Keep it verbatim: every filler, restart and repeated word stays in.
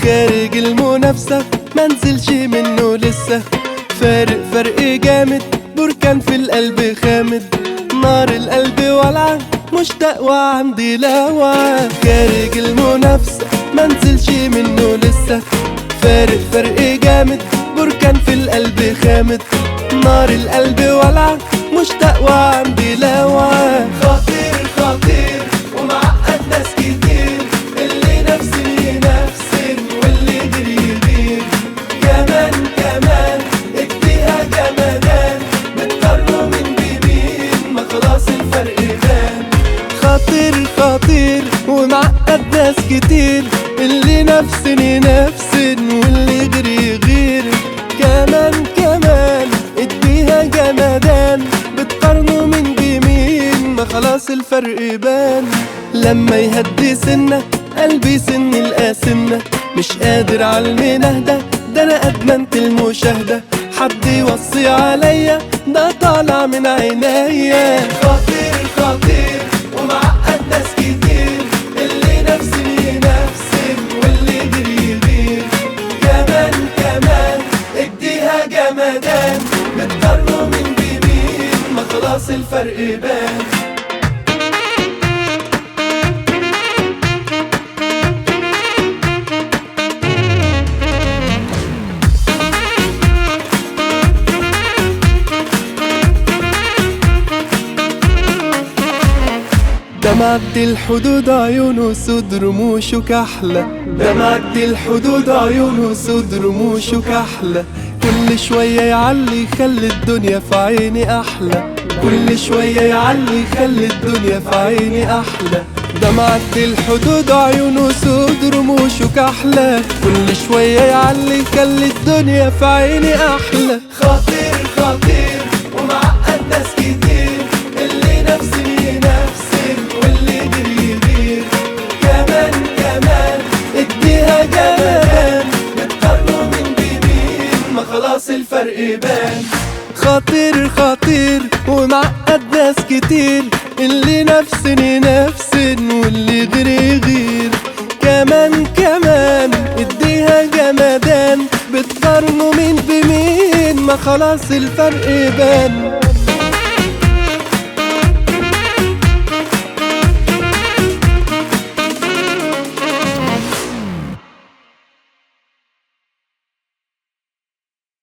خارج المنافسة منزلش منه لسه، فارق فرق جامد، بركان في القلب خامد، نار القلب والعة، مشتاق وعندي لوعة. خارج المنافسة منزلش منه لسه، فارق فرق جامد، بركان في القلب خامد، نار القلب والعة، مشتاق وعندي لوعة. خطير خطير ومعقد ناس كتير، اللي نفسي نفسي واللي غيري غير، كمان كمان اديها جمدان، بتقارنوا من بمين ما خلاص الفرق بان. خطير خطير ومعقد ناس كتير، اللي نفسني نفسن واللي غيري غير، كمان كمان اديها جمدان، بتقارنوا من بمين ما خلاص الفرق بان. لما يهدي سنة قلبي سن القاسمة، مش قادر عالمنهدة، ده انا ادمنت المشاهدة، حد يوصي عليا ده طالع من عينيا. خطير خطير ومعقد ناس كتير، اللي نفسي نفسي واللي غيري غير، كمان كمان اديها جمدان، بتقارنوا من بمين ما خلاص الفرق بان. ده معدي الحدود عيونه سود رموشه كحلة، ده معدي الحدود عيونه سود رموشه كحلة، كل شوية يعلي يخلي الدنيا في عيني أحلى، كل شوية يعلي يخلي الدنيا في عيني أحلى. ده معدي الحدود عيونه سود رموشه كحلة، كل شوية يعلي يخلي الدنيا في عيني أحلى. خطير خطير ومعقد ناس كتير، اللي نفسي نفسي واللي غيري غير، كمان كمان اديها جمدان، بتقارنوا من بمين ما خلاص الفرق بان. خطير خطير ومعقد ناس كتير، اللي نفسني نفسن واللي غيري غير، كمان كمان اديها جمدان، بتقارنوا مين بمين ما خلاص الفرق بان.